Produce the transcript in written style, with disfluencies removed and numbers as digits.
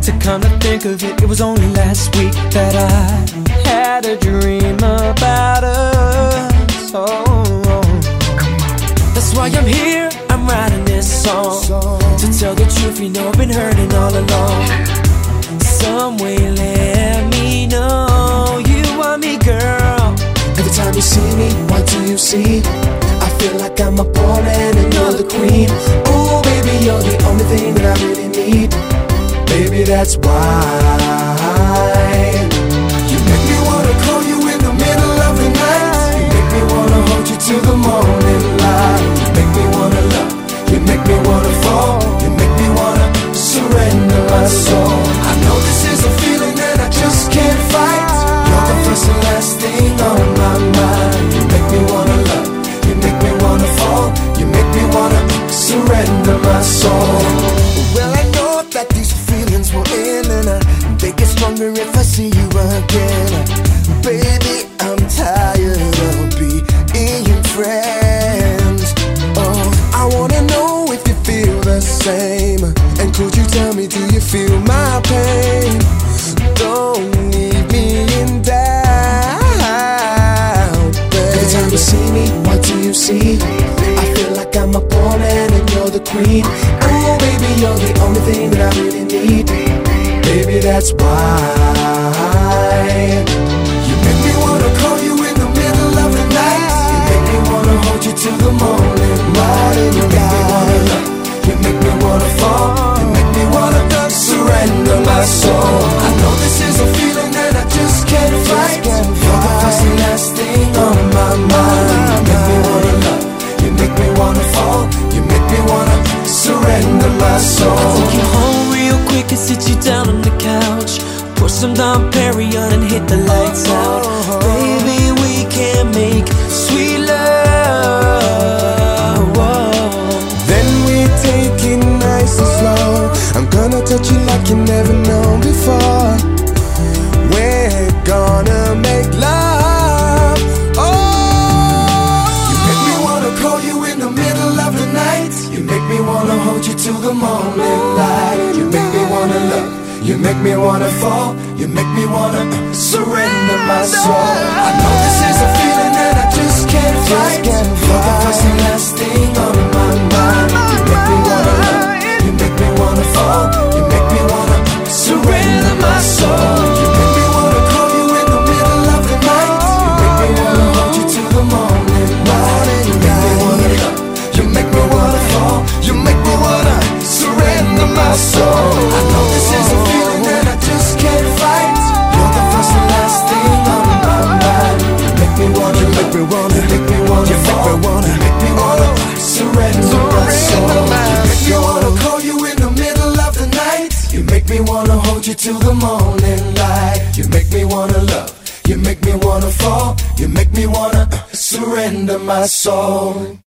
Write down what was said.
To come to think of it, it was only last week that I had a dream about us. Oh, that's why I'm here, I'm writing this song. To tell the truth, you know I've been hurting all along. Some way let me know you want me, girl. Every time you see me, what do you see? I feel like I'm a pawn and you're the queen. Oh baby, you're the only thing that I really need. Baby, that's why you make me wanna call you in the middle of the night. You make me wanna hold you till the morning light. You make me wanna love, you make me wanna fall. You make me wanna surrender my soul. I know this is a feeling that I just can't fight. You're the first and last thing on my mind. You make me wanna love, you make me wanna fall. You make me wanna surrender my soul. Well, I know that these feelings will end, and they get stronger if I see you again. Baby, I'm tired of being friends. Oh, I wanna know if you feel the same. And could you tell me, do you feel my pain? Don't leave me in doubt, babe. Every time you see me, what do you see? I feel like I'm a pawn and you're the queen. Oh baby, you're the only thing that I really need. Baby, that's why you make me wanna call you in the middle of the night. You make me wanna hold you till the morning light. You make me wanna love, you make me wanna fall. You make me wanna surrender my soul. I know this is a feeling that I just can't fight. You're the first and last thing on my mind. You make me wanna love, you make me wanna fall. You make me wanna surrender my soul. I'll take you home real quick and sit you down on the couch. Pour some Dom Perignon and hit the lights out. Baby, we can make sweet love. Whoa. Then we take it nice and slow. I'm gonna touch you like you never known before. We're gonna make love. Oh, you make me wanna call you in the middle of the night. You make me wanna hold you till the morning light. You make me wanna love, you make me wanna fall. You make me wanna surrender my soul. I know this is a feeling that I just can't fight. You're the first and last thing on my mind. You make me wanna love, you make me wanna fall. You make me wanna surrender my soul. You make me wanna call you in the middle of the night. You make me wanna hold you till the morning light. You make me wanna love, you make me wanna fall. You make me wanna surrender my soul. I know this is a feeling that I just can't fight. You're the first and last thing on my mind. You make me wanna, you make me wanna, you make me wanna fall. You make me wanna surrender my soul. You make me wanna call you in the middle of the night. You make me wanna hold you till the morning light. You make me wanna love, you make me wanna fall. You make me wanna surrender my soul.